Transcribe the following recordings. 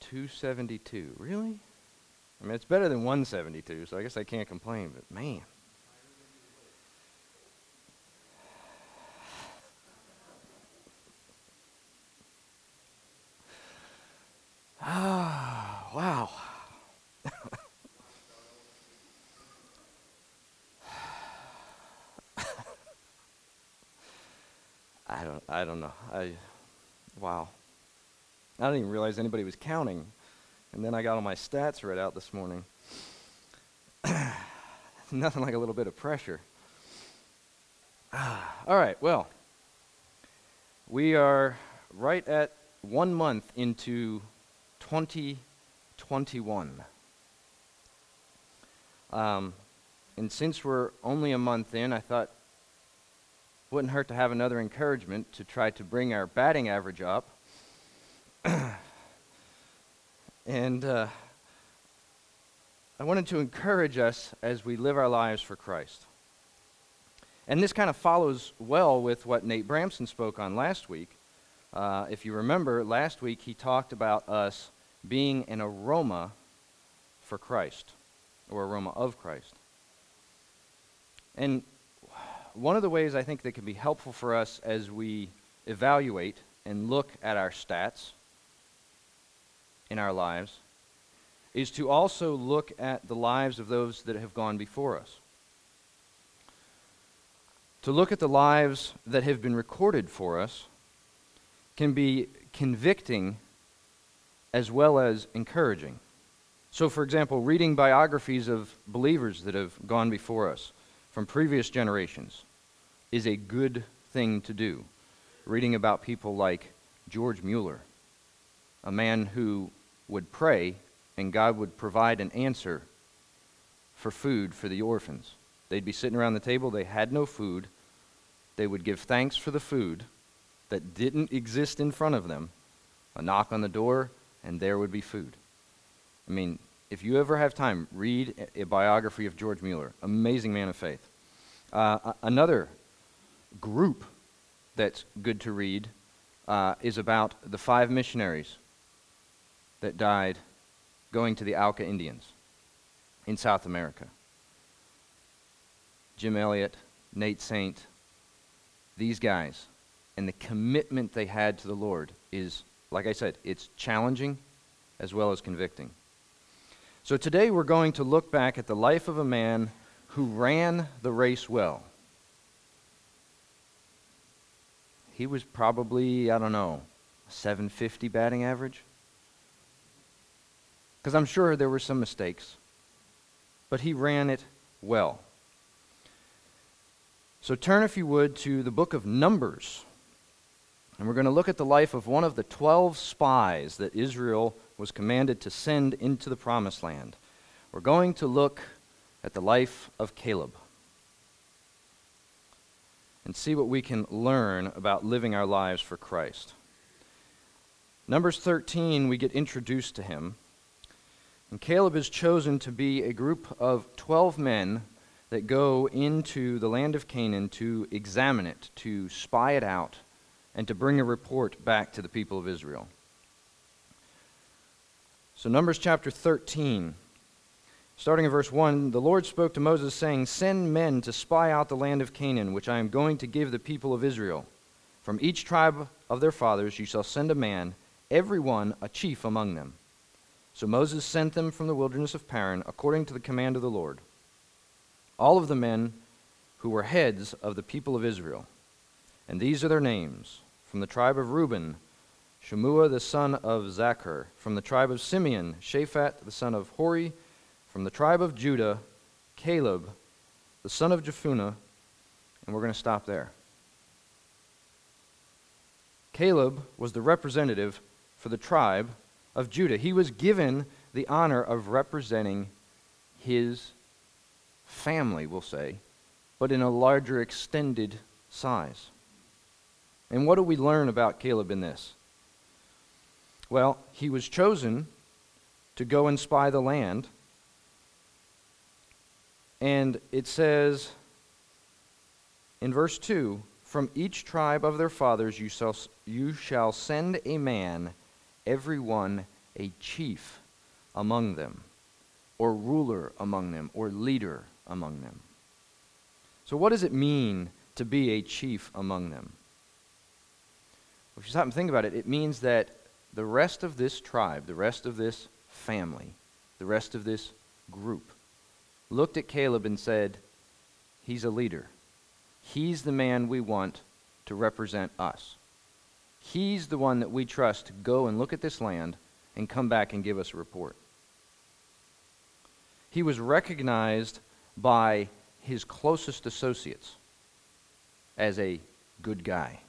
272. Really? I mean, it's better than 172, so I guess I can't complain, but man. Ah, wow. I don't know. Wow. I didn't even realize anybody was counting. And then I got all my stats read out this morning. Nothing like a little bit of pressure. All right, well, we are right at 1 month into 2021. And since we're only a month in, I thought it wouldn't hurt to have another encouragement to try to bring our batting average up. And I wanted to encourage us as we live our lives for Christ. And this kind of follows well with what Nate Bramson spoke on last week. If you remember, last week he talked about us being an aroma for Christ, or aroma of Christ. And one of the ways I think that can be helpful for us as we evaluate and look at our stats in our lives is to also look at the lives of those that have gone before us. To look at the lives that have been recorded for us can be convicting as well as encouraging. So, for example, reading biographies of believers that have gone before us from previous generations is a good thing to do. Reading about people like George Mueller, a man who would pray and God would provide an answer for food for the orphans. They'd be sitting around the table, they had no food, they would give thanks for the food that didn't exist in front of them, a knock on the door, and there would be food. I mean, if you ever have time, read a biography of George Mueller, amazing man of faith. Another group that's good to read is about the 5 missionaries that died going to the Auca Indians in South America. Jim Elliot, Nate Saint, these guys, and the commitment they had to the Lord is, like I said, it's challenging as well as convicting. So today we're going to look back at the life of a man who ran the race well. He was probably, 750 batting average. Because I'm sure there were some mistakes, but he ran it well. So turn, if you would, to the book of Numbers. And we're going to look at the life of one of the 12 spies that Israel was commanded to send into the Promised Land. We're going to look at the life of Caleb and see what we can learn about living our lives for Christ. Numbers 13, we get introduced to him. And Caleb is chosen to be a group of 12 men that go into the land of Canaan to examine it, to spy it out, and to bring a report back to the people of Israel. So Numbers chapter 13, starting in verse 1, the Lord spoke to Moses, saying, "Send men to spy out the land of Canaan, which I am going to give the people of Israel. From each tribe of their fathers you shall send a man, every one a chief among them." So Moses sent them from the wilderness of Paran, according to the command of the Lord. All of the men who were heads of the people of Israel. And these are their names. From the tribe of Reuben, Shemua the son of Zachar. From the tribe of Simeon, Shaphat the son of Hori. From the tribe of Judah, Caleb the son of Jephunneh. And we're going to stop there. Caleb was the representative for the tribe of Judah. He was given the honor of representing his family, we'll say, but in a larger extended size. And what do we learn about Caleb in this? Well, he was chosen to go and spy the land. And it says in verse 2, "From each tribe of their fathers you shall send a man, every one a chief among them, or ruler among them, or leader among them. So what does it mean to be a chief among them? If you stop and think about it, it means that the rest of this tribe, the rest of this family, the rest of this group looked at Caleb and said, he's a leader. He's the man we want to represent us. He's the one that we trust to go and look at this land and come back and give us a report. He was recognized by his closest associates as a good guy.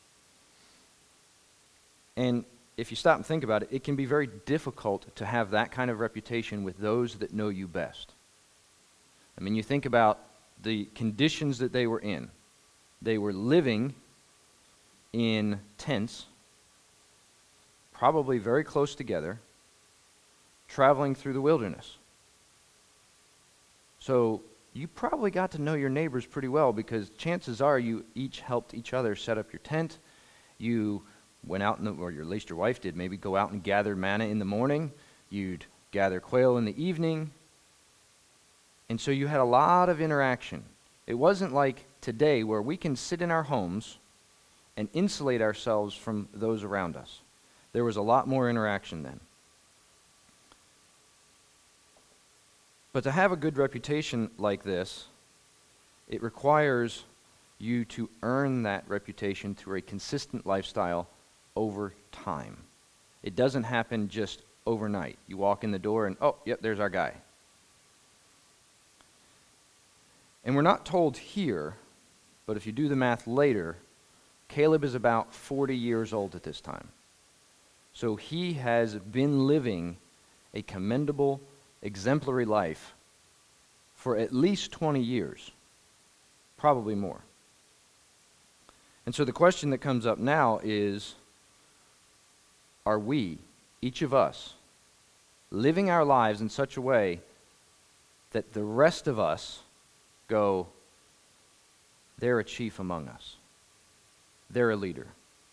And if you stop and think about it, it can be very difficult to have that kind of reputation with those that know you best. I mean, you think about the conditions that they were in. They were living in tents, probably very close together, traveling through the wilderness. So you probably got to know your neighbors pretty well, because chances are you each helped each other set up your tent. You went out, or at least your wife did, maybe go out and gather manna in the morning. You'd gather quail in the evening. And so you had a lot of interaction. It wasn't like today where we can sit in our homes and insulate ourselves from those around us. There was a lot more interaction then. But to have a good reputation like this, it requires you to earn that reputation through a consistent lifestyle over time. It doesn't happen just overnight. You walk in the door and, oh, yep, there's our guy. And we're not told here, but if you do the math later, Caleb is about 40 years old at this time. So he has been living a commendable, exemplary life for at least 20 years, probably more. And so the question that comes up now is, are we, each of us, living our lives in such a way that the rest of us go, they're a chief among us. They're a leader.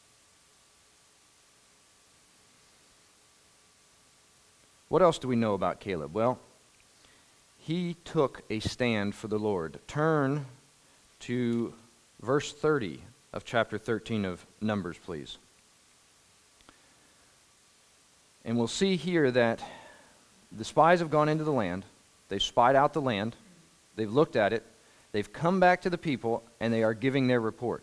What else do we know about Caleb? Well, he took a stand for the Lord. Turn to verse 30 of chapter 13 of Numbers, please. And we'll see here that the spies have gone into the land. They've spied out the land. They've looked at it. They've come back to the people, and they are giving their report.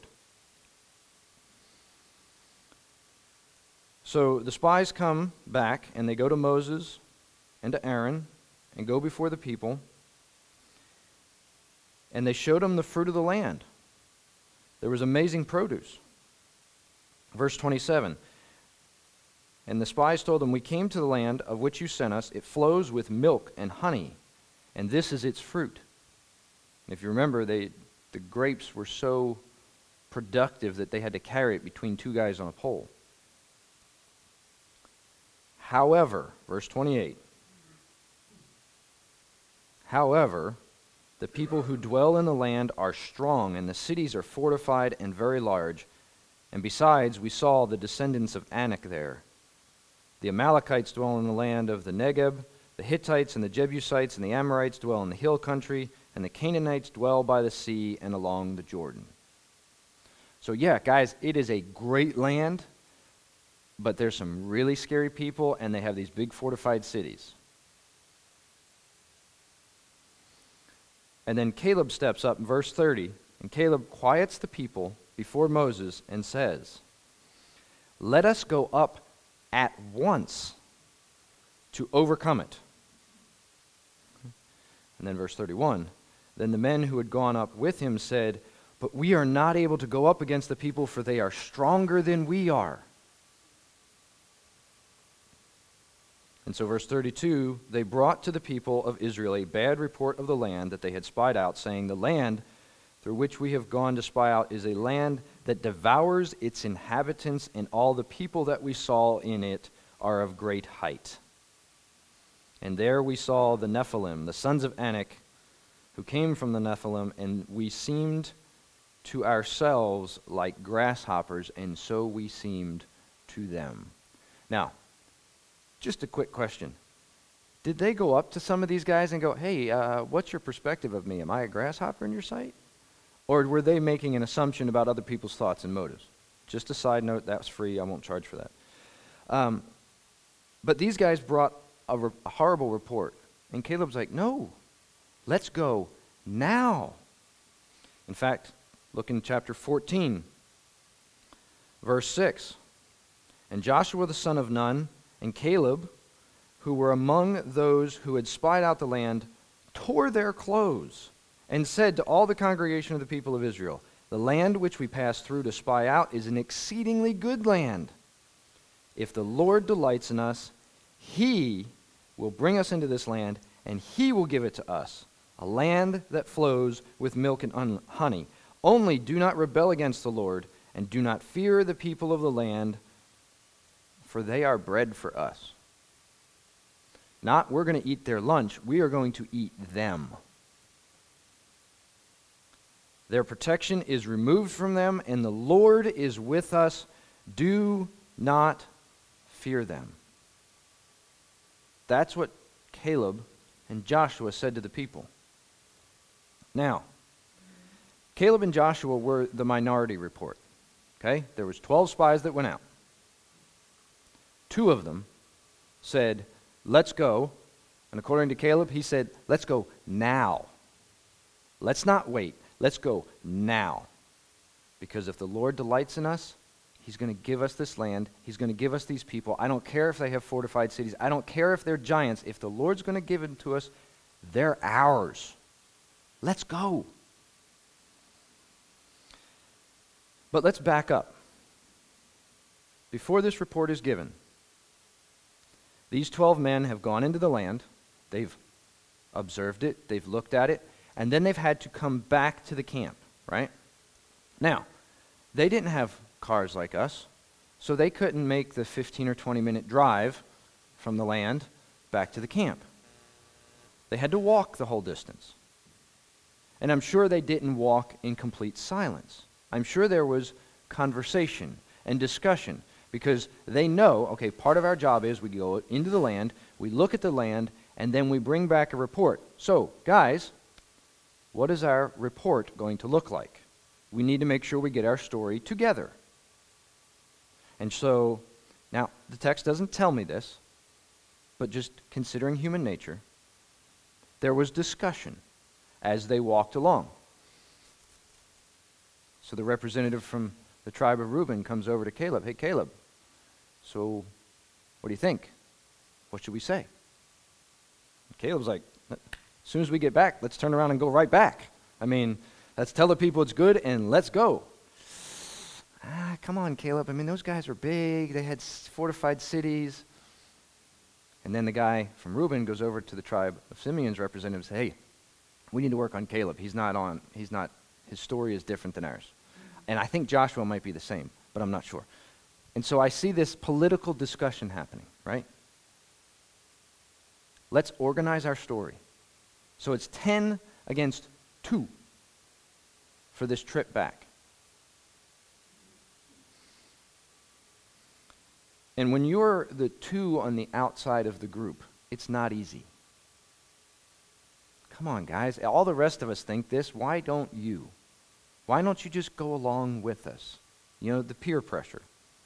So the spies come back, and they go to Moses and to Aaron and go before the people, and they showed them the fruit of the land. There was amazing produce. Verse 27, and the spies told them, we came to the land of which you sent us. It flows with milk and honey, and this is its fruit. If you remember, the grapes were so productive that they had to carry it between two guys on a pole. However, verse 28, however, the people who dwell in the land are strong, and the cities are fortified and very large. And besides, we saw the descendants of Anak there. The Amalekites dwell in the land of the Negeb, the Hittites and the Jebusites and the Amorites dwell in the hill country, and the Canaanites dwell by the sea and along the Jordan. So yeah, guys, it is a great land, but there's some really scary people, and they have these big fortified cities. And then Caleb steps up in verse 30, and Caleb quiets the people before Moses and says, let us go up at once to overcome it. And then verse 31, then the men who had gone up with him said, but we are not able to go up against the people, for they are stronger than we are. And so verse 32, they brought to the people of Israel a bad report of the land that they had spied out, saying, the land through which we have gone to spy out is a land that devours its inhabitants, and all the people that we saw in it are of great height. And there we saw the Nephilim, the sons of Anak, who came from the Nephilim, and we seemed to ourselves like grasshoppers, and so we seemed to them. Now, Just a quick question. Did they go up to some of these guys and go, hey, what's your perspective of me? Am I a grasshopper in your sight? Or were they making an assumption about other people's thoughts and motives? Just a side note, that's free. I won't charge for that. But these guys brought a horrible report. And Caleb's like, no, let's go now. In fact, look in chapter 14, verse 6. And Joshua the son of Nun and Caleb, who were among those who had spied out the land, tore their clothes and said to all the congregation of the people of Israel, the land which we passed through to spy out is an exceedingly good land. If the Lord delights in us, he will bring us into this land, and he will give it to us, a land that flows with milk and honey. Only do not rebel against the Lord, and do not fear the people of the land, for they are bread for us. Not we're going to eat their lunch, we are going to eat them. Their protection is removed from them, and the Lord is with us. Do not fear them. That's what Caleb and Joshua said to the people. Now, Caleb and Joshua were the minority report. Okay? There was 12 spies that went out. 2 of them said, let's go. And according to Caleb, he said, let's go now. Let's not wait. Let's go now. Because if the Lord delights in us, he's going to give us this land. He's going to give us these people. I don't care if they have fortified cities. I don't care if they're giants. If the Lord's going to give them to us, they're ours. Let's go. But let's back up. Before this report is given, these 12 men have gone into the land. They've observed it. They've looked at it. And then they've had to come back to the camp, right? Now, they didn't have cars like us, so they couldn't make the 15 or 20-minute drive from the land back to the camp. They had to walk the whole distance. And I'm sure they didn't walk in complete silence. I'm sure there was conversation and discussion because they know, okay, part of our job is we go into the land, we look at the land, and then we bring back a report. So, guys, what is our report going to look like? We need to make sure we get our story together. And so, now, the text doesn't tell me this, but just considering human nature, there was discussion as they walked along. So the representative from the tribe of Reuben comes over to Caleb. Hey, Caleb, so what do you think? What should we say? And Caleb's like, as soon as we get back, let's turn around and go right back. I mean, let's tell the people it's good and let's go. Come on, Caleb. I mean, those guys were big. They had fortified cities. And then the guy from Reuben goes over to the tribe of Simeon's representative and says, hey, we need to work on Caleb. His story is different than ours. And I think Joshua might be the same, but I'm not sure. And so I see this political discussion happening, right? Let's organize our story. So it's 10 against 2 for this trip back. And when you're the 2 on the outside of the group, it's not easy. Come on, guys. All the rest of us think this. Why don't you? Why don't you just go along with us? You know, the peer pressure.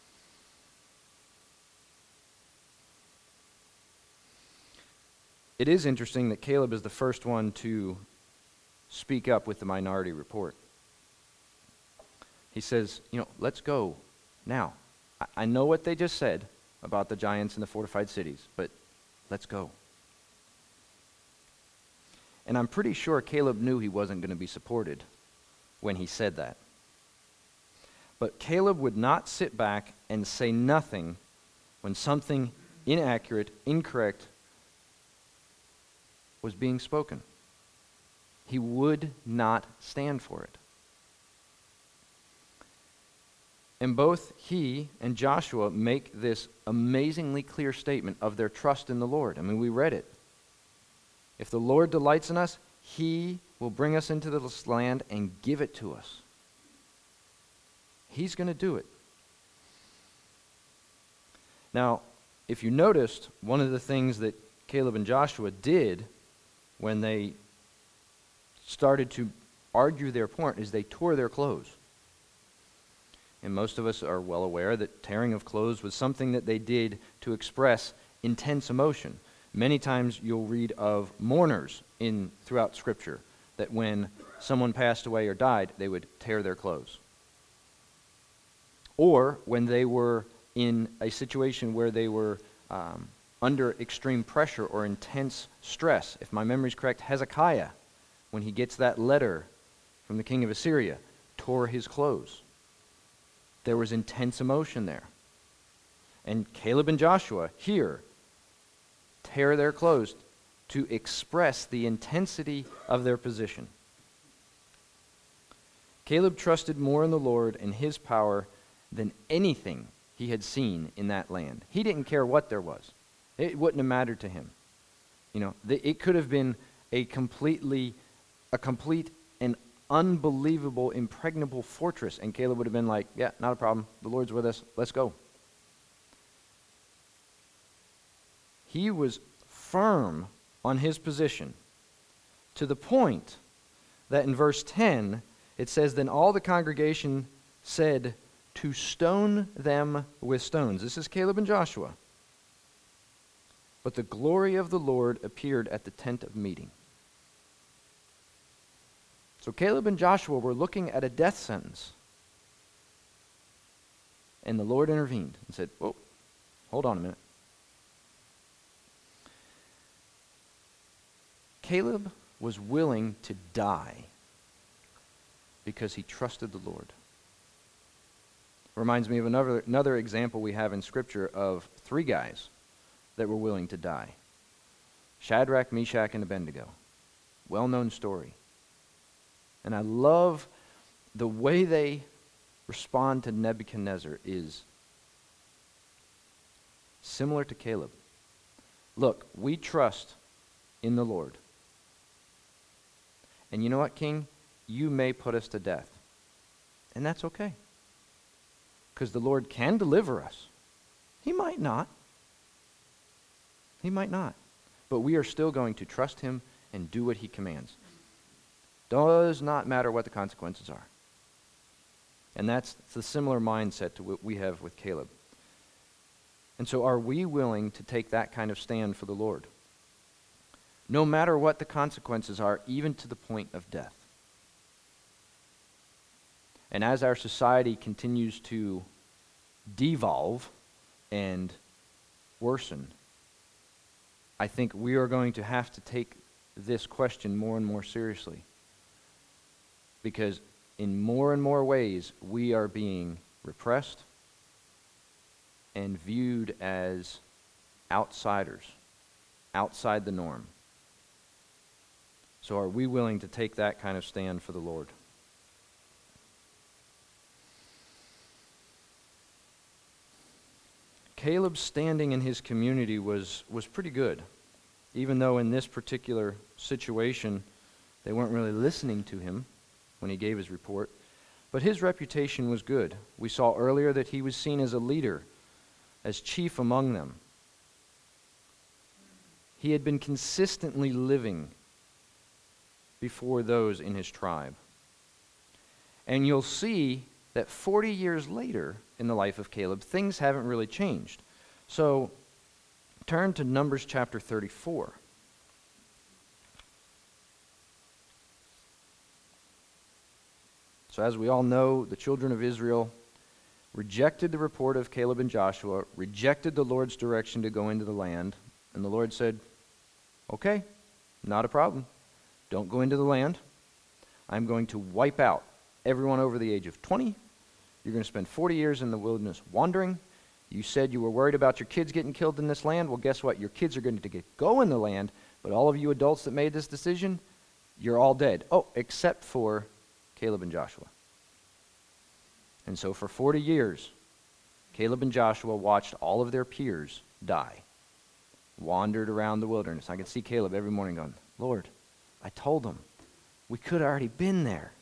It is interesting that Caleb is the first one to speak up with the minority report. He says, let's go now. I know what they just said about the giants and the fortified cities, but let's go. And I'm pretty sure Caleb knew he wasn't going to be supported when he said that. But Caleb would not sit back and say nothing when something inaccurate, incorrect was being spoken. He would not stand for it. And both he and Joshua make this amazingly clear statement of their trust in the Lord. I mean, we read it. If the Lord delights in us, he will bring us into this land and give it to us. He's going to do it. Now, if you noticed, one of the things that Caleb and Joshua did when they started to argue their point is they tore their clothes. And most of us are well aware that tearing of clothes was something that they did to express intense emotion. Many times you'll read of mourners throughout Scripture, that when someone passed away or died, they would tear their clothes. Or when they were in a situation where they were under extreme pressure or intense stress. If my memory is correct, Hezekiah, when he gets that letter from the king of Assyria, tore his clothes. There was intense emotion there. And Caleb and Joshua here tear their clothes to express the intensity of their position. Caleb trusted more in the Lord and his power than anything he had seen in that land. He didn't care what there was. It wouldn't have mattered to him. It could have been a complete and unbelievable, impregnable fortress, and Caleb would have been like, yeah, not a problem. The Lord's with us. Let's go. He was firm on his position to the point that in verse 10, it says, then all the congregation said to stone them with stones. This is Caleb and Joshua. But the glory of the Lord appeared at the tent of meeting. So Caleb and Joshua were looking at a death sentence. And the Lord intervened and said, whoa, hold on a minute. Caleb was willing to die because he trusted the Lord. Reminds me of another example we have in Scripture of 3 guys that were willing to die. Shadrach, Meshach, and Abednego. Well-known story. And I love the way they respond to Nebuchadnezzar is similar to Caleb. Look, we trust in the Lord. And you know what, King? You may put us to death. And that's okay. Because the Lord can deliver us. He might not. He might not. But we are still going to trust him and do what he commands. Does not matter what the consequences are. And that's the similar mindset to what we have with Caleb. And so are we willing to take that kind of stand for the Lord? No matter what the consequences are, even to the point of death. And as our society continues to devolve and worsen, I think we are going to have to take this question more and more seriously. Because in more and more ways, we are being repressed and viewed as outsiders, outside the norm. So are we willing to take that kind of stand for the Lord? Caleb's standing in his community was pretty good, even though in this particular situation they weren't really listening to him when he gave his report. But his reputation was good. We saw earlier that he was seen as a leader, as chief among them. He had been consistently living before those in his tribe. And you'll see that 40 years later in the life of Caleb, things haven't really changed. So turn to Numbers chapter 34. So as we all know, the children of Israel rejected the report of Caleb and Joshua, rejected the Lord's direction to go into the land, and the Lord said, okay, not a problem. Don't go into the land. I'm going to wipe out everyone over the age of 20. You're going to spend 40 years in the wilderness wandering. You said you were worried about your kids getting killed in this land. Well, guess what? Your kids are going to go in the land, but all of you adults that made this decision, you're all dead. Oh, except for Caleb and Joshua. And so for 40 years, Caleb and Joshua watched all of their peers die, wandered around the wilderness. I could see Caleb every morning going, Lord, I told them we could have already been there.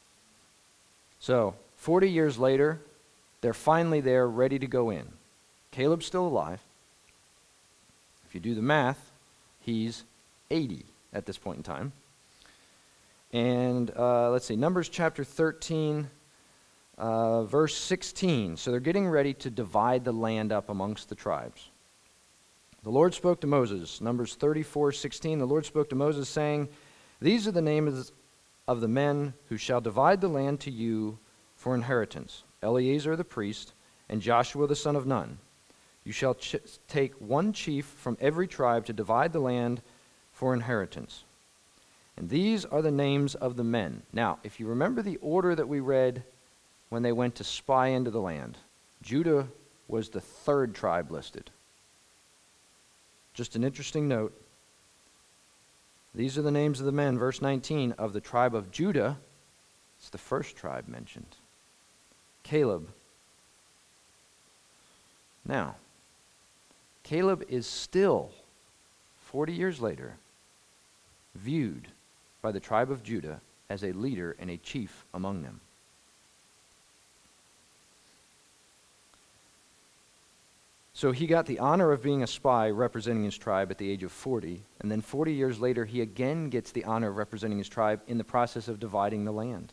So 40 years later, they're finally there, ready to go in. Caleb's still alive. If you do the math, he's 80 at this point in time. And let's see, Numbers chapter 13, verse 16. So they're getting ready to divide the land up amongst the tribes. The Lord spoke to Moses, Numbers 34:16. The Lord spoke to Moses, saying, "These are the names of the men who shall divide the land to you for inheritance: Eleazar the priest, and Joshua the son of Nun. You shall take one chief from every tribe to divide the land for inheritance. And these are the names of the men." Now, if you remember the order that we read when they went to spy into the land, Judah was the third tribe listed. Just an interesting note. These are the names of the men, verse 19, of the tribe of Judah. It's the first tribe mentioned. Caleb. Now, Caleb is still, 40 years later, viewed by the tribe of Judah as a leader and a chief among them. So he got the honor of being a spy representing his tribe at the age of 40, and then 40 years later he again gets the honor of representing his tribe in the process of dividing the land.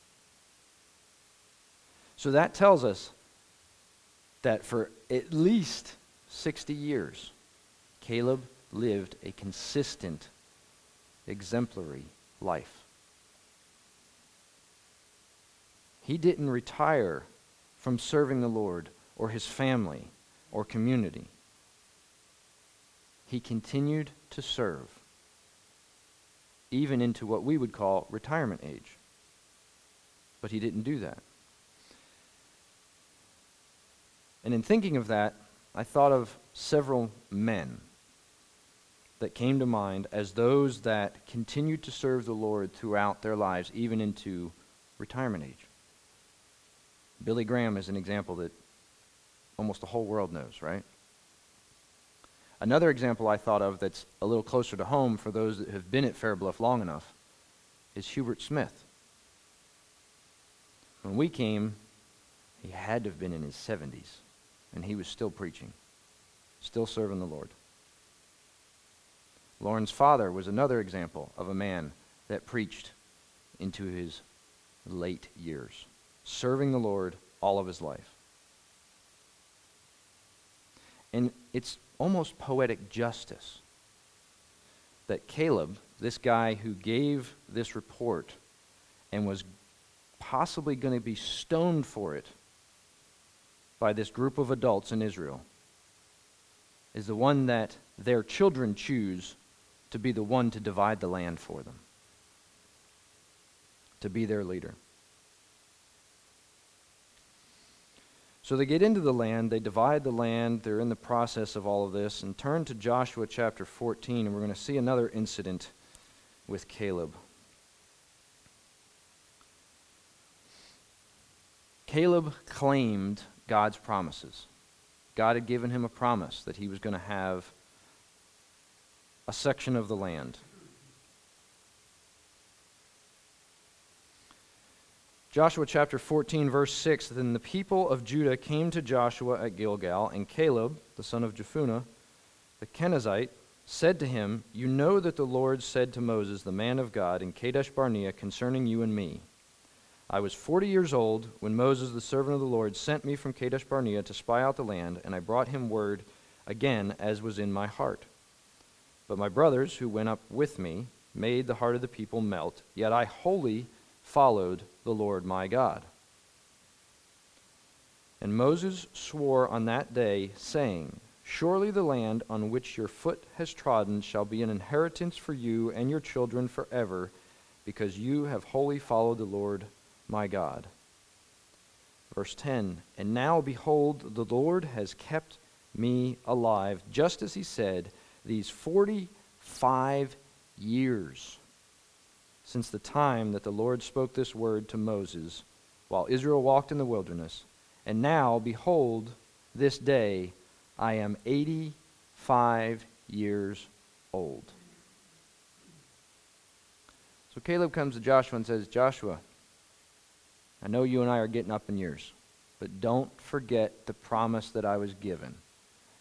So that tells us that for at least 60 years, Caleb lived a consistent, exemplary life. He didn't retire from serving the Lord or his family or community. He continued to serve, even into what we would call retirement age. But he didn't do that. And in thinking of that, I thought of several men that came to mind as those that continued to serve the Lord throughout their lives, even into retirement age. Billy Graham is an example that almost the whole world knows, right? Another example I thought of that's a little closer to home for those that have been at Fair Bluff long enough is Hubert Smith. When we came, he had to have been in his 70s, and he was still preaching, still serving the Lord. Lauren's father was another example of a man that preached into his late years, serving the Lord all of his life. And it's almost poetic justice that Caleb, this guy who gave this report and was possibly going to be stoned for it by this group of adults in Israel, is the one that their children choose to be the one to divide the land for them, to be their leader. So they get into the land, they divide the land, they're in the process of all of this, and turn to Joshua chapter 14, and we're going to see another incident with Caleb. Caleb claimed God's promises. God had given him a promise that he was going to have a section of the land. Joshua chapter 14, verse 6, "Then the people of Judah came to Joshua at Gilgal, and Caleb, the son of Jephunneh, the Kenizzite, said to him, 'You know that the Lord said to Moses, the man of God, in Kadesh Barnea, concerning you and me, I was 40 years old when Moses, the servant of the Lord, sent me from Kadesh Barnea to spy out the land, and I brought him word again as was in my heart. But my brothers who went up with me made the heart of the people melt, yet I wholly followed the Lord my God.' And Moses swore on that day, saying, 'Surely the land on which your foot has trodden shall be an inheritance for you and your children forever, because you have wholly followed the Lord my God.'" Verse 10, "And now, behold, the Lord has kept me alive, just as he said, these 45 years since the time that the Lord spoke this word to Moses, while Israel walked in the wilderness. And now, behold, this day I am 85 years old." So Caleb comes to Joshua and says, "Joshua, I know you and I are getting up in years, but don't forget the promise that I was given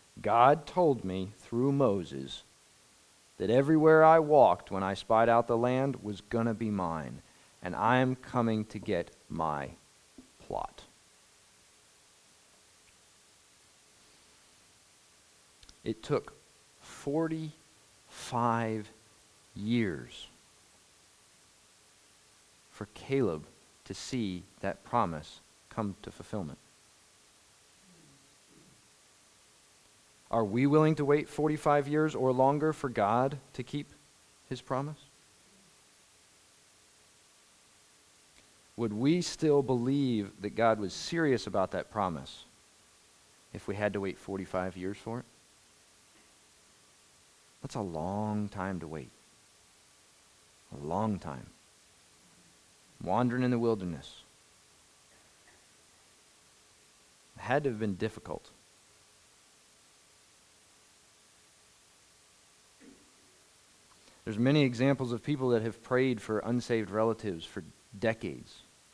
God told me through Moses that everywhere I walked when I spied out the land was going to be mine, and I am coming to get my plot. It took 45 years for Caleb to see that promise come to fulfillment. Are we willing to wait 45 years or longer for God to keep his promise? Would we still believe that God was serious about that promise if we had to wait 45 years for it? That's a long time to wait. A long time. Wandering in the wilderness. It had to have been difficult. There's many examples of people that have prayed for unsaved relatives for decades.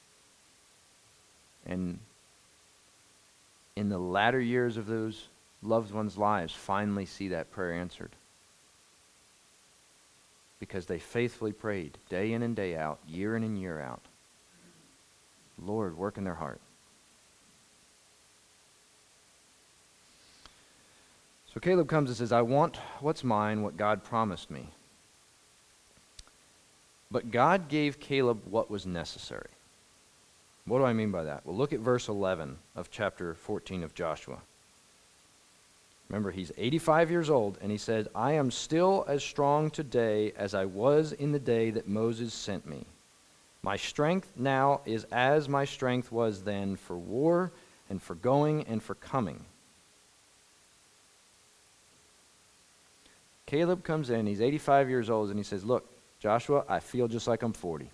And in the latter years of those loved ones' lives, finally see that prayer answered. Because they faithfully prayed day in and day out, year in and year out. Lord, work in their heart. So Caleb comes and says, I want what's mine, what God promised me. But God gave Caleb what was necessary. What do I mean by that? Well, look at verse 11 of chapter 14 of Joshua. Remember, he's 85 years old, and he said, I am still as strong today as I was in the day that Moses sent me. My strength now is as my strength was then for war and for going and for coming. Caleb comes in, he's 85 years old, and he says, look, Joshua, I feel just like I'm 40.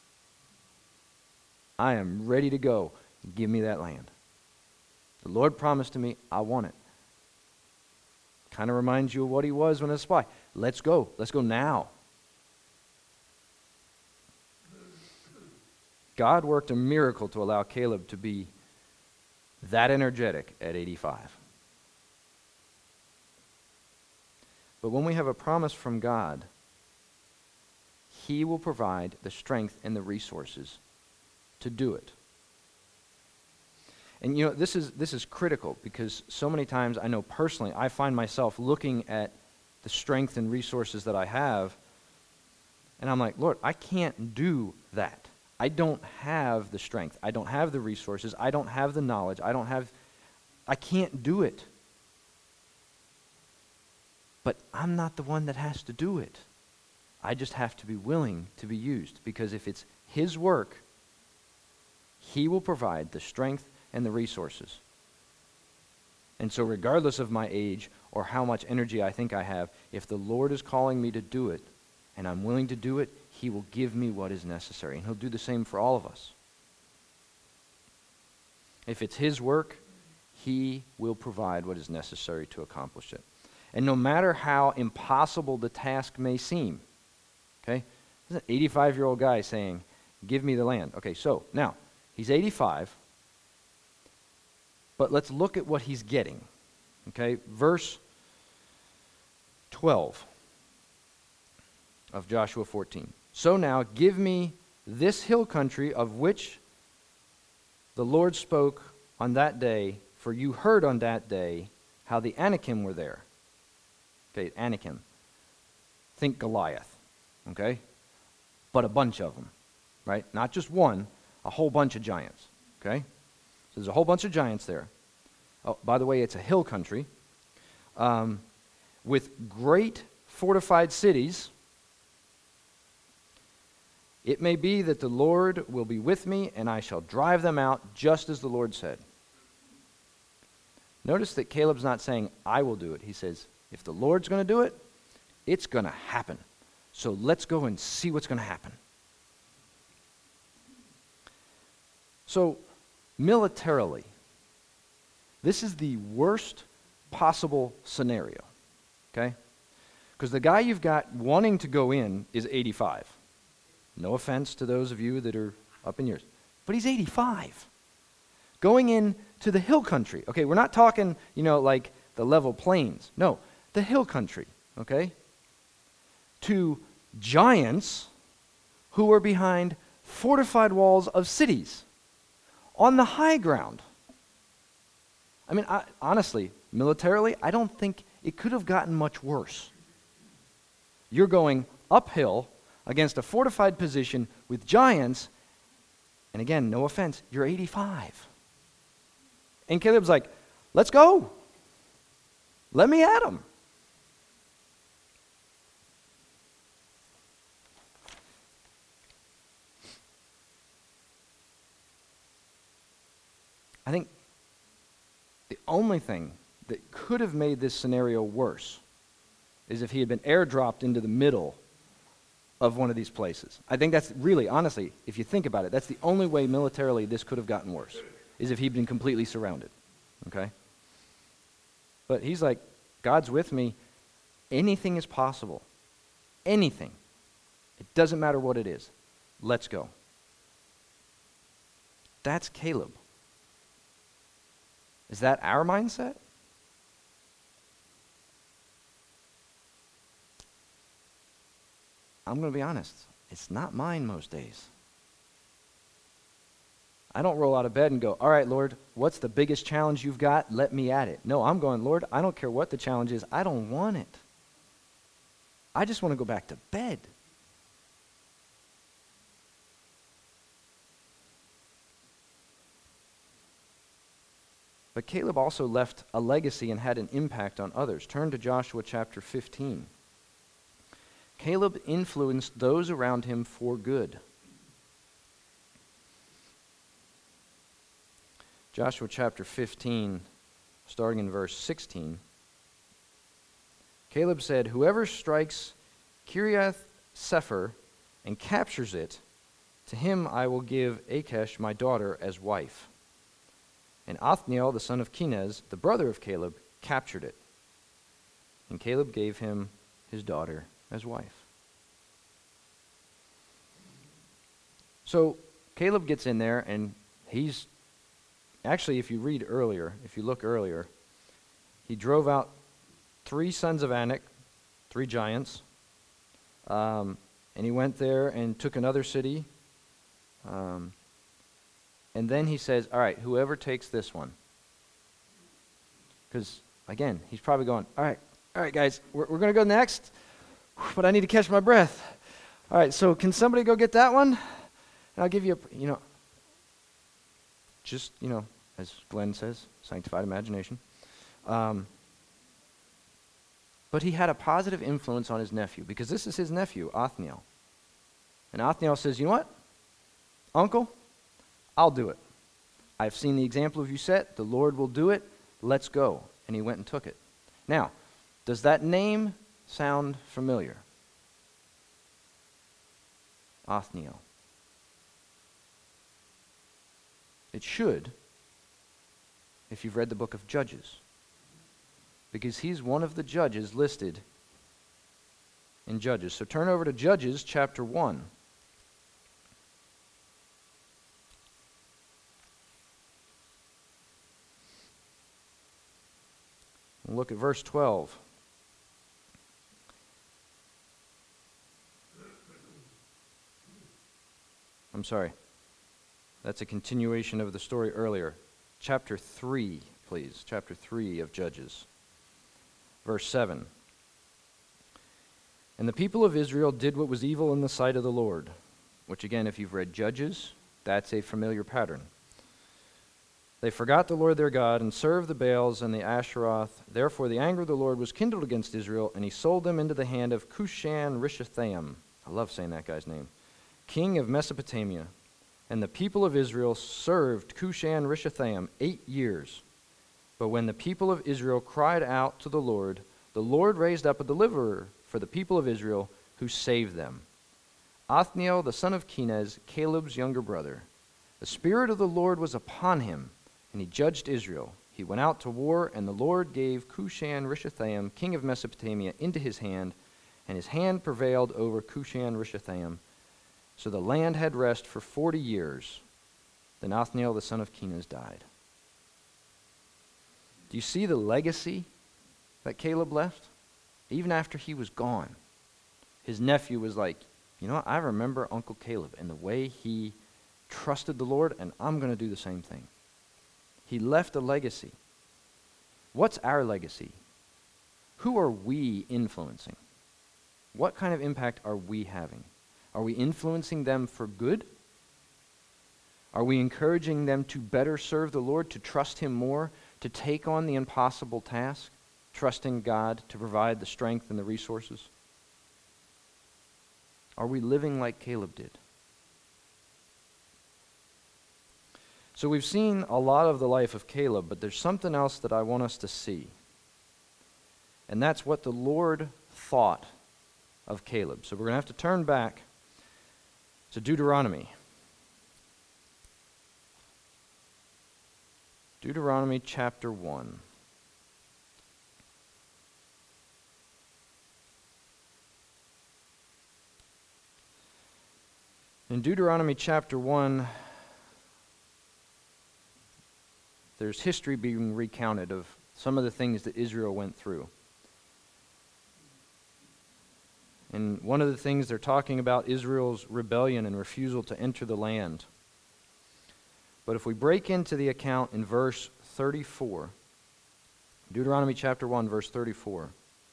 I am ready to go. Give me that land. The Lord promised to me, I want it. Kind of reminds you of what he was when a spy. Let's go. Let's go now. God worked a miracle to allow Caleb to be that energetic at 85. But when we have a promise from God, he will provide the strength and the resources to do it. And you know, this is critical because so many times I know personally I find myself looking at the strength and resources that I have, and I'm like, Lord, I can't do that. I don't have the strength. I don't have the resources. I don't have the knowledge. I can't do it. But I'm not the one that has to do it. I just have to be willing to be used, because if it's his work, he will provide the strength and the resources. And so regardless of my age or how much energy I think I have, if the Lord is calling me to do it and I'm willing to do it, he will give me what is necessary. And he'll do the same for all of us. If it's his work, he will provide what is necessary to accomplish it. And no matter how impossible the task may seem, okay? This is an 85-year-old guy saying, give me the land. Okay, so now, he's 85, but let's look at what he's getting. Okay, verse 12 of Joshua 14. So now, give me this hill country of which the Lord spoke on that day, for you heard on that day how the Anakim were there. Okay, Anakim. Think Goliath, okay? But a bunch of them, right? Not just one, a whole bunch of giants, okay? So there's a whole bunch of giants there. Oh, by the way, it's a hill country with great fortified cities. It may be that the Lord will be with me, and I shall drive them out, just as the Lord said. Notice that Caleb's not saying, I will do it. He says, if the Lord's going to do it, it's going to happen. So let's go and see what's going to happen. So, militarily, this is the worst possible scenario, okay? Because the guy you've got wanting to go in is 85. No offense to those of you that are up in years. But he's 85. Going in to the hill country. Okay, we're not talking, like the level plains. No, the hill country, okay? To giants who were behind fortified walls of cities on the high ground. I mean, honestly, militarily, I don't think it could have gotten much worse. You're going uphill against a fortified position with giants, and again, no offense, you're 85. And Caleb's like, let's go. Let me at him. I think the only thing that could have made this scenario worse is if he had been airdropped into the middle of one of these places. I think that's really, honestly, if you think about it, that's the only way militarily this could have gotten worse, is if he'd been completely surrounded, okay? But he's like, God's with me. Anything is possible. Anything. It doesn't matter what it is. Let's go. That's Caleb. Is that our mindset? I'm going to be honest. It's not mine most days. I don't roll out of bed and go, all right, Lord, what's the biggest challenge you've got? Let me at it. No, I'm going, Lord, I don't care what the challenge is. I don't want it. I just want to go back to bed. But Caleb also left a legacy and had an impact on others. Turn to Joshua chapter 15. Caleb influenced those around him for good. Joshua chapter 15, starting in verse 16. Caleb said, whoever strikes Kiriath Sepher and captures it, to him I will give Achish my daughter as wife. And Othniel, the son of Kenaz, the brother of Caleb, captured it. And Caleb gave him his daughter as wife. So Caleb gets in there, and he's, actually, if you look earlier, he drove out 3 sons of Anak, 3 giants, and he went there and took another city. And then he says, all right, whoever takes this one. Because, again, he's probably going, all right, guys, we're going to go next, but I need to catch my breath. All right, so can somebody go get that one? And I'll give you as Glenn says, sanctified imagination. But he had a positive influence on his nephew, because this is his nephew, Othniel. And Othniel says, you know what, Uncle? I'll do it. I've seen the example of you set. The Lord will do it. Let's go. And he went and took it. Now, does that name sound familiar? Othniel. It should, if you've read the book of Judges, because he's one of the judges listed in Judges. So turn over to Judges chapter 1. Look at verse 12. I'm sorry. That's a continuation of the story earlier. Chapter 3, please. Chapter 3 of Judges. Verse 7. And the people of Israel did what was evil in the sight of the Lord, which again, if you've read Judges, that's a familiar pattern. They forgot the Lord their God and served the Baals and the Asheroth. Therefore the anger of the Lord was kindled against Israel, and he sold them into the hand of Cushan-Rishathaim. I love saying that guy's name. King of Mesopotamia. And the people of Israel served Cushan-Rishathaim 8 years. But when the people of Israel cried out to the Lord raised up a deliverer for the people of Israel who saved them. Othniel, the son of Kenaz, Caleb's younger brother. The Spirit of the Lord was upon him, and he judged Israel. He went out to war, and the Lord gave Cushan-Rishathaim, king of Mesopotamia, into his hand, and his hand prevailed over Cushan-Rishathaim. So the land had rest for 40 years. Then Othniel, the son of Kenaz, died. Do you see the legacy that Caleb left, even after he was gone, his nephew was like, you know what, I remember Uncle Caleb and the way he trusted the Lord, and I'm going to do the same thing. He left a legacy. What's our legacy? Who are we influencing? What kind of impact are we having? Are we influencing them for good? Are we encouraging them to better serve the Lord, to trust Him more, to take on the impossible task, trusting God to provide the strength and the resources? Are we living like Caleb did? So we've seen a lot of the life of Caleb, but there's something else that I want us to see. And that's what the Lord thought of Caleb. So we're going to have to turn back to Deuteronomy. Deuteronomy chapter 1. In Deuteronomy chapter 1, there's history being recounted of some of the things that Israel went through. And one of the things they're talking about Israel's rebellion and refusal to enter the land. But if we break into the account in verse 34, Deuteronomy chapter 1, verse 34,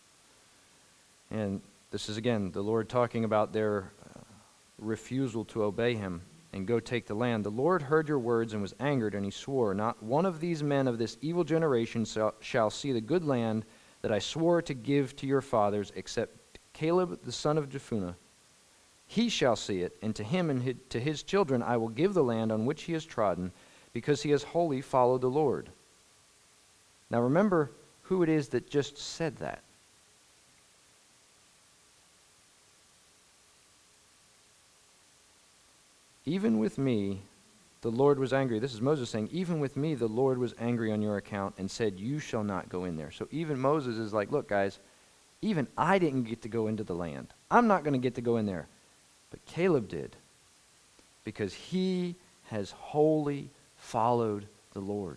and this is again the Lord talking about their refusal to obey Him and go take the land. The Lord heard your words and was angered, and He swore, not one of these men of this evil generation shall see the good land that I swore to give to your fathers, except Caleb the son of Jephunneh. He shall see it, and to him and to his children I will give the land on which he has trodden, because he has wholly followed the Lord. Now remember who it is that just said that. Even with me, the Lord was angry. This is Moses saying, even with me, the Lord was angry on your account and said, you shall not go in there. So even Moses is like, look, guys, even I didn't get to go into the land. I'm not going to get to go in there. But Caleb did, because he has wholly followed the Lord.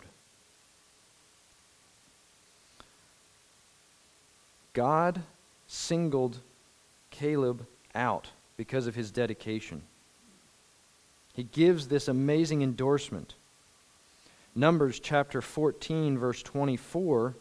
God singled Caleb out because of his dedication. He gives this amazing endorsement. Numbers chapter 14, verse 24.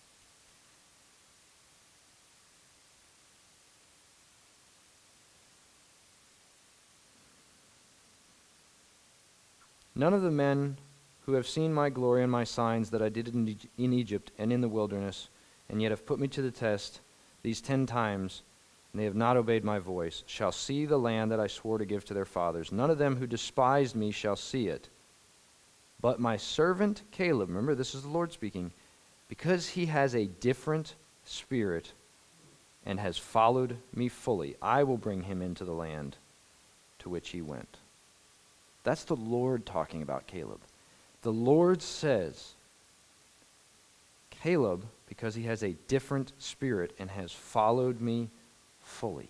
None of the men who have seen my glory and my signs that I did in Egypt and in the wilderness, and yet have put me to the test these 10 times, and they have not obeyed my voice, shall see the land that I swore to give to their fathers. None of them who despised me shall see it. But my servant Caleb, remember this is the Lord speaking, because he has a different spirit and has followed me fully, I will bring him into the land to which he went. That's the Lord talking about Caleb. The Lord says, Caleb, because he has a different spirit and has followed me fully.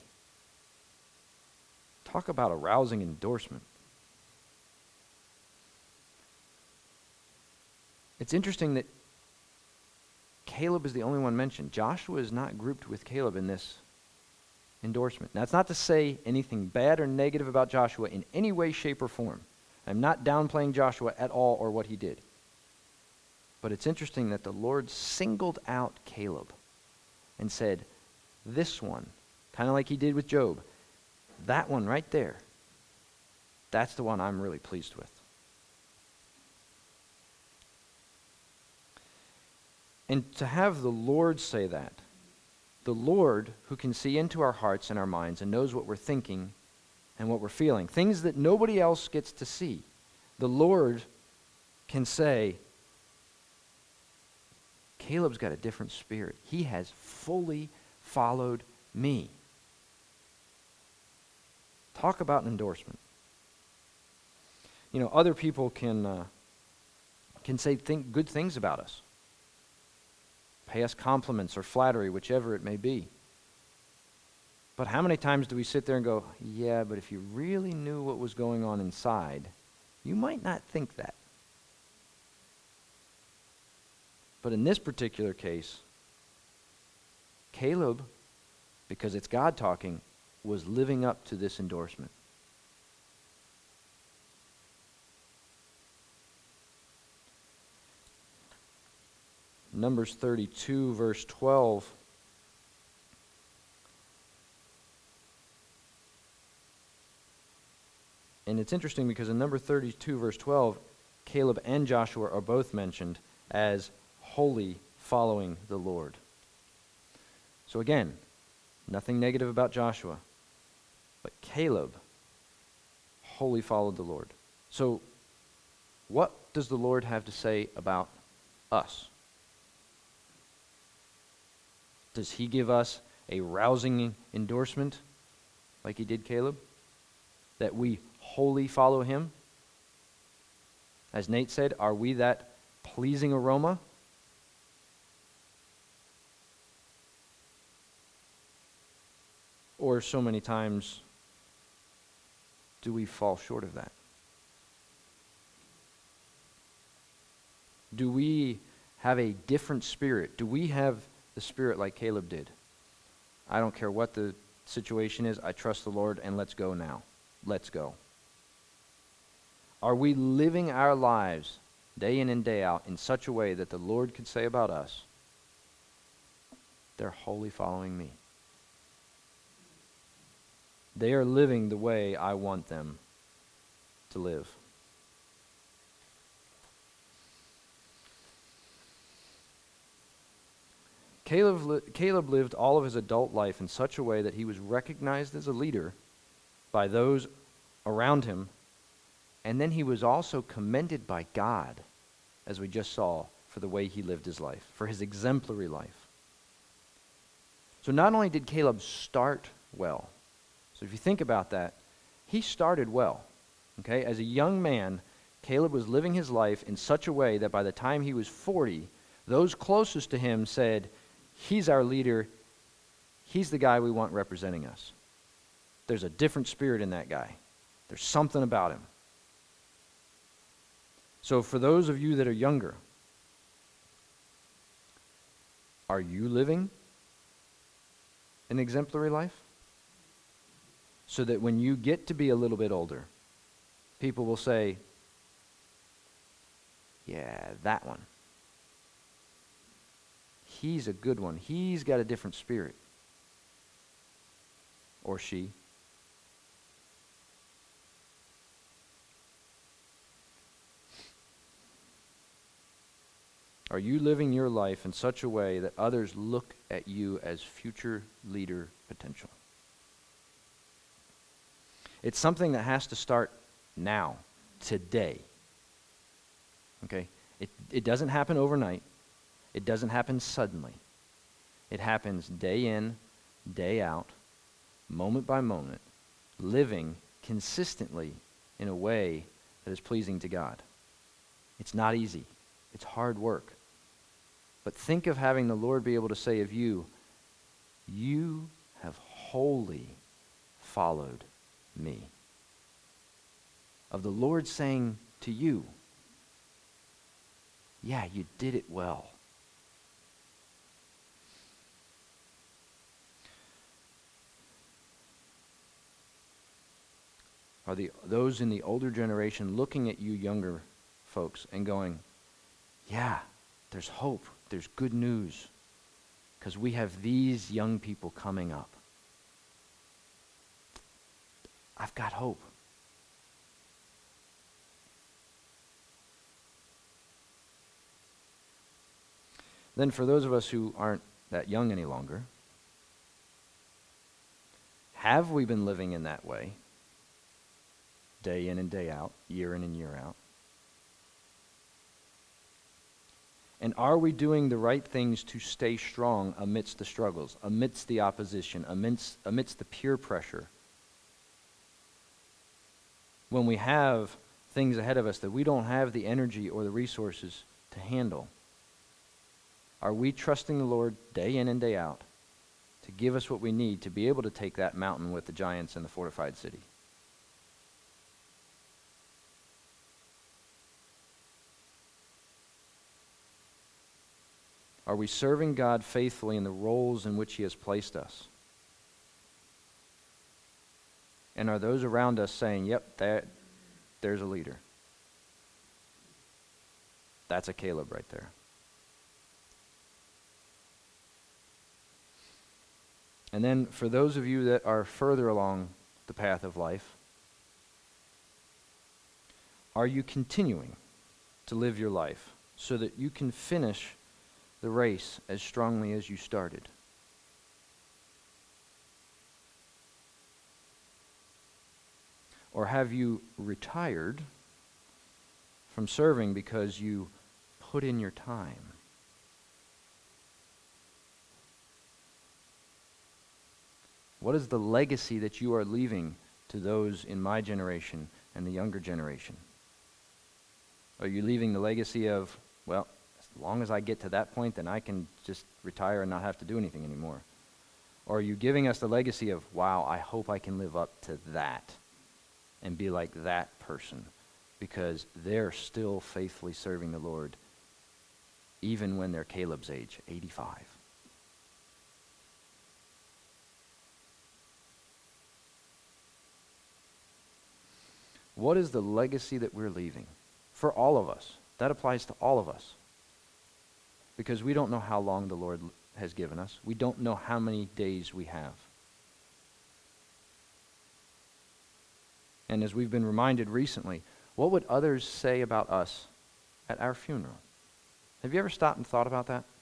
Talk about a rousing endorsement. It's interesting that Caleb is the only one mentioned. Joshua is not grouped with Caleb in this endorsement. Now, it's not to say anything bad or negative about Joshua in any way, shape, or form. I'm not downplaying Joshua at all or what he did. But it's interesting that the Lord singled out Caleb and said, this one, kind of like he did with Job, that one right there, that's the one I'm really pleased with. And to have the Lord say that, the Lord who can see into our hearts and our minds and knows what we're thinking and what we're feeling, things that nobody else gets to see, the Lord can say, Caleb's got a different spirit. He has fully followed me. Talk about an endorsement. You know, other people can say good things about us. Pay us compliments or flattery, whichever it may be. But how many times do we sit there and go, yeah, but if you really knew what was going on inside, you might not think that. But in this particular case, Caleb, because it's God talking, was living up to this endorsement. Numbers 32, verse 12. And it's interesting because in number 32, verse 12, Caleb and Joshua are both mentioned as wholly following the Lord. So again, nothing negative about Joshua, but Caleb wholly followed the Lord. So what does the Lord have to say about us? Does he give us a rousing endorsement like he did Caleb? That we wholly follow him? As Nate said, are we that pleasing aroma? Or so many times do we fall short of that? Do we have a different spirit? Do we have the spirit like Caleb did? I don't care what the situation is, I trust the Lord, and let's go now. Let's go. Are we living our lives day in and day out in such a way that the Lord could say about us, they're wholly following me? They are living the way I want them to live. Caleb lived all of his adult life in such a way that he was recognized as a leader by those around him, and then he was also commended by God, as we just saw, for the way he lived his life, for his exemplary life. So not only did Caleb start well, so if you think about that, he started well. Okay? As a young man, Caleb was living his life in such a way that by the time he was 40, those closest to him said, he's our leader, he's the guy we want representing us. There's a different spirit in that guy. There's something about him. So for those of you that are younger, are you living an exemplary life? So that when you get to be a little bit older, people will say, yeah, that one. He's a good one. He's got a different spirit. Or she. Are you living your life in such a way that others look at you as future leader potential? It's something that has to start now, today. Okay? It doesn't happen overnight. It doesn't happen suddenly. It happens day in, day out, moment by moment, living consistently in a way that is pleasing to God. It's not easy. It's hard work. But think of having the Lord be able to say of you, you have wholly followed me. Of the Lord saying to you, yeah, you did it well. Are those in the older generation looking at you younger folks and going, yeah, there's hope, there's good news, because we have these young people coming up. I've got hope. Then for those of us who aren't that young any longer, have we been living in that way? Day in and day out, year in and year out? And are we doing the right things to stay strong amidst the struggles, amidst the opposition, amidst the peer pressure? When we have things ahead of us that we don't have the energy or the resources to handle, are we trusting the Lord day in and day out to give us what we need to be able to take that mountain with the giants in the fortified city? Are we serving God faithfully in the roles in which He has placed us? And are those around us saying, yep, there's a leader? That's a Caleb right there. And then for those of you that are further along the path of life, are you continuing to live your life so that you can finish the race as strongly as you started? Or have you retired from serving because you put in your time? What is the legacy that you are leaving to those in my generation and the younger generation? Are you leaving the legacy of, well, as long as I get to that point, then I can just retire and not have to do anything anymore? Or are you giving us the legacy of, wow, I hope I can live up to that and be like that person because they're still faithfully serving the Lord even when they're Caleb's age, 85? What is the legacy that we're leaving? For all of us. That applies to all of us. Because we don't know how long the Lord has given us. We don't know how many days we have. And as we've been reminded recently, what would others say about us at our funeral? Have you ever stopped and thought about that?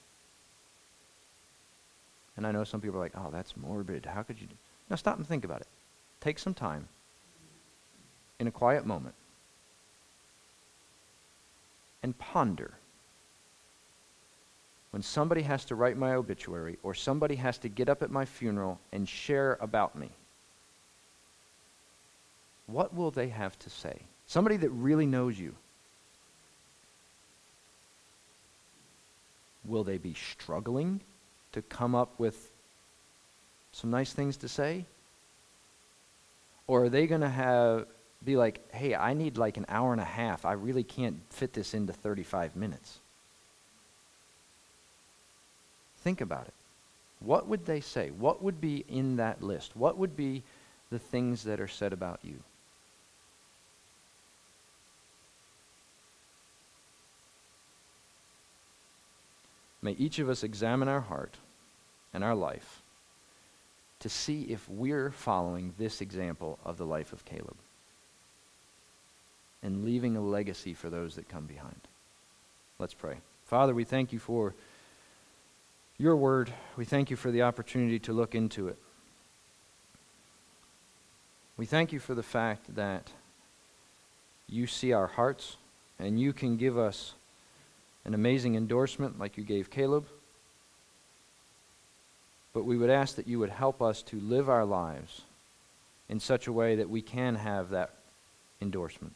And I know some people are like, oh, that's morbid. How could you do? Now stop and think about it. Take some time in a quiet moment and ponder. When somebody has to write my obituary or somebody has to get up at my funeral and share about me, what will they have to say? Somebody that really knows you. Will they be struggling to come up with some nice things to say? Or are they going to be like, hey, I need like an hour and a half. I really can't fit this into 35 minutes. Think about it. What would they say? What would be in that list? What would be the things that are said about you? May each of us examine our heart and our life to see if we're following this example of the life of Caleb and leaving a legacy for those that come behind. Let's pray. Father, we thank you for your word. We thank you for the opportunity to look into it. We thank you for the fact that you see our hearts and you can give us an amazing endorsement like you gave Caleb. But we would ask that you would help us to live our lives in such a way that we can have that endorsement.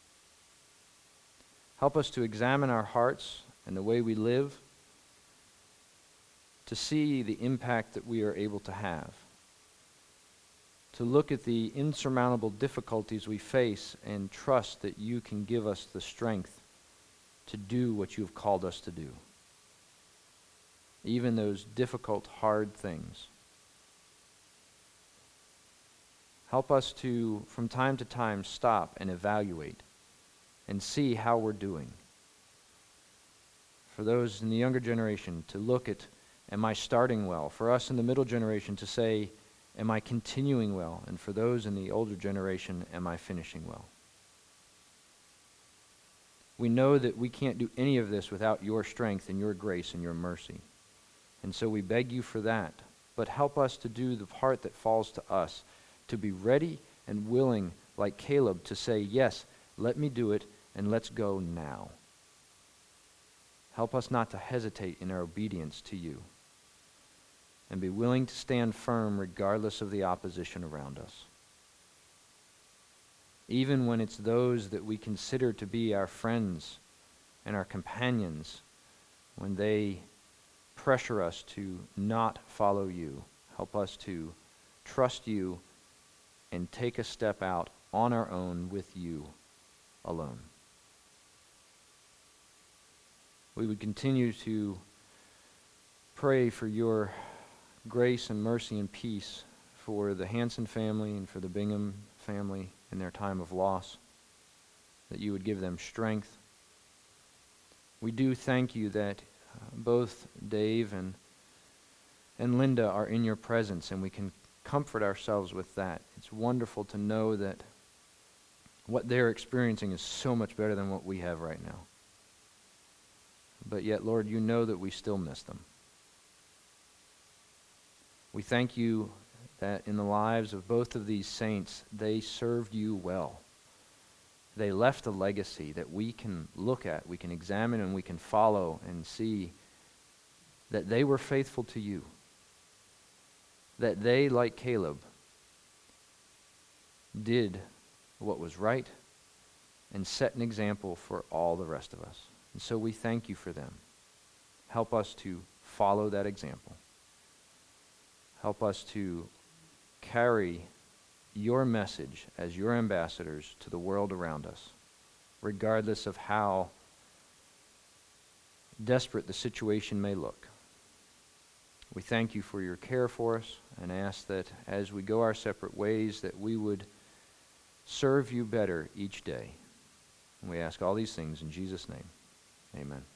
Help us to examine our hearts and the way we live to see the impact that we are able to have. To look at the insurmountable difficulties we face and trust that you can give us the strength to do what you have called us to do. Even those difficult, hard things. Help us to, from time to time, stop and evaluate and see how we're doing. For those in the younger generation to look at, am I starting well? For us in the middle generation to say, am I continuing well? And for those in the older generation, am I finishing well? We know that we can't do any of this without your strength and your grace and your mercy. And so we beg you for that. But help us to do the part that falls to us, to be ready and willing, like Caleb, to say, yes, let me do it, and let's go now. Help us not to hesitate in our obedience to you, and be willing to stand firm regardless of the opposition around us. Even when it's those that we consider to be our friends and our companions, when they pressure us to not follow you, help us to trust you and take a step out on our own with you alone. We would continue to pray for your grace and mercy and peace for the Hanson family and for the Bingham family in their time of loss, that you would give them strength. We do thank you that both Dave and Linda are in your presence, and we can comfort ourselves with that. It's wonderful to know that what they're experiencing is so much better than what we have right now. But yet, Lord, you know that we still miss them. We thank you that in the lives of both of these saints, they served you well. They left a legacy that we can look at, we can examine, and we can follow and see that they were faithful to you. That they, like Caleb, did what was right and set an example for all the rest of us. And so we thank you for them. Help us to follow that example. Help us to carry your message as your ambassadors to the world around us, regardless of how desperate the situation may look. We thank you for your care for us and ask that as we go our separate ways that we would serve you better each day. And we ask all these things in Jesus' name. Amen.